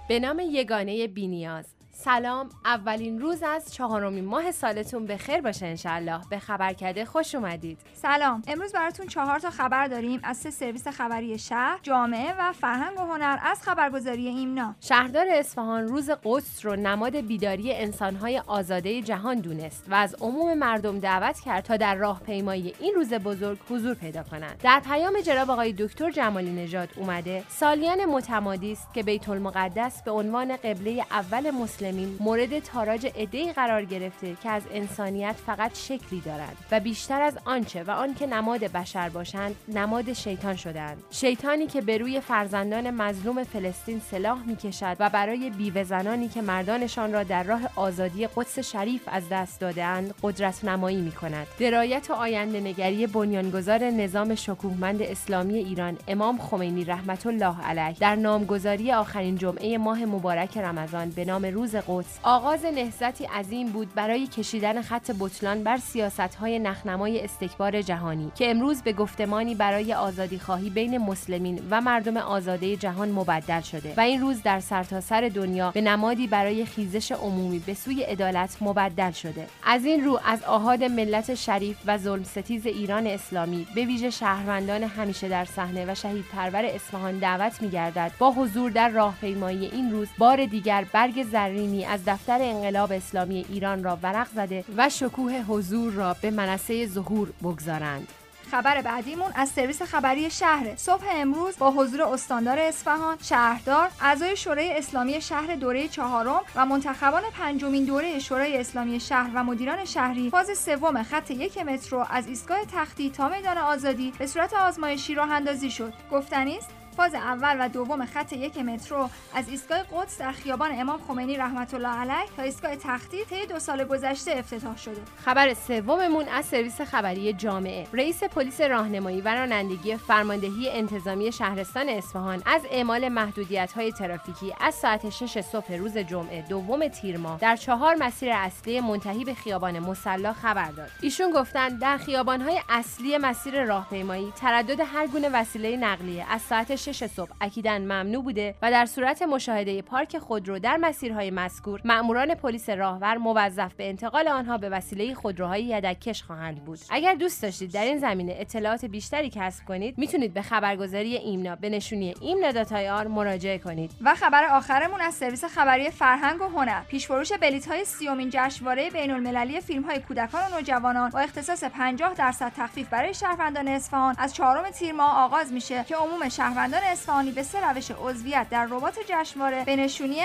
به نام یگانه بی‌نیاز. سلام، اولین روز از 4مین ماه سالتون بخیر باشه انشالله. به خبرکده خوش اومدید. سلام، امروز براتون 4 تا خبر داریم از 3 سرویس خبری شهر، جامعه و فرهنگ و هنر از خبرگزاری ایمنا. شهردار اصفهان روز قدس رو نماد بیداری انسان‌های آزاده جهان دونست و از عموم مردم دعوت کرد تا در راهپیمایی این روز بزرگ حضور پیدا کنند. در پیام جناب آقای دکتر جمالی نژاد اومده سالیان متمادی است که بیت المقدس به عنوان قبله اول مسلمین مورد تاراج عده‌ای قرار گرفته که از انسانیت فقط شکلی دارند و بیشتر از آنچه و آنکه نماد بشر باشند نماد شیطان شدند. شیطانی که به روی فرزندان مظلوم فلسطین سلاح می‌کشد و برای بیوه زنانی که مردانشان را در راه آزادی قدس شریف از دست داده‌اند قدرت نمایی می‌کند. درایت و آینده نگری بنیانگذار نظام شکوهمند اسلامی ایران امام خمینی رحمت الله علیه در نامگذاری آخرین جمعه ماه مبارک رمضان به نام روز قدس آغاز نهضتی عظیم بود برای کشیدن خط بطلان بر سیاست‌های نخنمای استکبار جهانی که امروز به گفتمانی برای آزادی‌خواهی بین مسلمین و مردم آزاده جهان مبدل شده و این روز در سرتاسر دنیا به نمادی برای خیزش عمومی به سوی عدالت مبدل شده. از این رو از آحاد ملت شریف و ظلم ستیز ایران اسلامی به ویژه شهروندان همیشه در صحنه و شهیدپرور اصفهان دعوت می‌گردد با حضور در راهپیمایی این روز بار دیگر برگ زرینی از دفتر انقلاب اسلامی ایران را ورق زده و شکوه حضور را به منصه ظهور بگذارند. خبر بعدیمون از سرویس خبری شهر. صبح امروز با حضور استاندار اصفهان، شهردار، اعضای شورای اسلامی شهر دوره 4 و منتخبان 5مین دوره شورای اسلامی شهر و مدیران شهری فاز سوم خط 1 مترو از ایستگاه تختی تا میدان آزادی به صورت آزمایشی راه اندازی شد. گفتنی است فاز اول و دوم خط 1 مترو از ایستگاه قدس در خیابان امام خمینی رحمت الله علیه تا ایستگاه تختی طی 2 سال گذشته افتتاح شده. خبر سوممون از سرویس خبری جامعه. رئیس پلیس راهنمایی و رانندگی فرماندهی انتظامی شهرستان اصفهان از اعمال محدودیت‌های ترافیکی از ساعت 6 صبح روز جمعه دوم تیر ماه در 4 مسیر اصلی منتهی به خیابان مصلی خبر داد. ایشون گفتند در خیابان‌های اصلی مسیر راهپیمایی تردد هر گونه وسیله نقلیه از ساعت 6 صبح اکیداً ممنوع بوده و در صورت مشاهده پارک خودرو در مسیرهای مذکور مأموران پلیس راهور موظف به انتقال آنها به وسیله خودروهای یدک‌کش خواهند بود. اگر دوست داشتید در این زمینه اطلاعات بیشتری کسب کنید میتونید به خبرگزاری ایمنا به نشونی imna.ir مراجعه کنید. و خبر آخرمون از سرویس خبری فرهنگ و هنر. پیش‌فروش بلیط‌های 30مین جشنواره بین‌المللی فیلم‌های کودکان و نوجوانان با اختصاص 50% تخفیف برای شهروندان اصفهان از 4 تیر ماه آغاز میشه که عموم شهروندان اصفهانی به 3 روش عضویت در ربات جشنواره به نشونی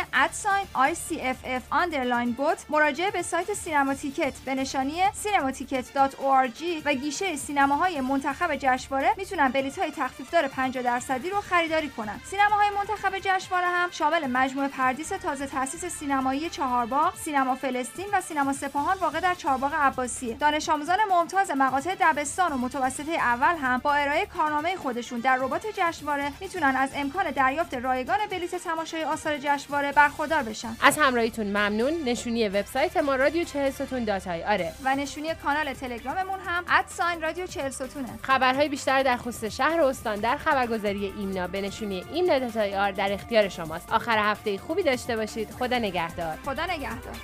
@ICFF_BOT مراجعه به سایت سینما تیکت به نشانی cinematicket.org و گیشه سینماهای منتخب جشنواره میتونن بلیط‌های تخفیفدار 50% رو خریداری کنن. سینماهای منتخب جشنواره هم شامل مجموعه پردیس تازه تأسیس سینمایی چهارباغ، سینما فلسطین و سینما سپاهان واقع در چهارباغ عباسیه. دانش آموزان ممتاز مقاطع دبستان و متوسطه اول هم با ارائه کارنامه خودشون در ربات جشنواره میتونن از امکان دریافت رایگان بلیط تماشای آثار جشنواره برخوردار بشن. از همراهیتون ممنون. نشونی وبسایت ما رادیو 40ستون.ir و نشونی کانال تلگراممون هم @رادیو 40ستونه. خبرهای بیشتر در خصوص شهر و استان در خبرگزاری ایمنا به نشونی imna.ir در اختیار شماست. آخر هفته خوبی داشته باشید. خدا نگهدار. خدا نگهدار.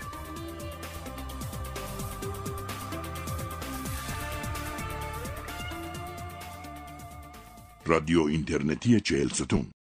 رادیو اینترنتی 40 ستون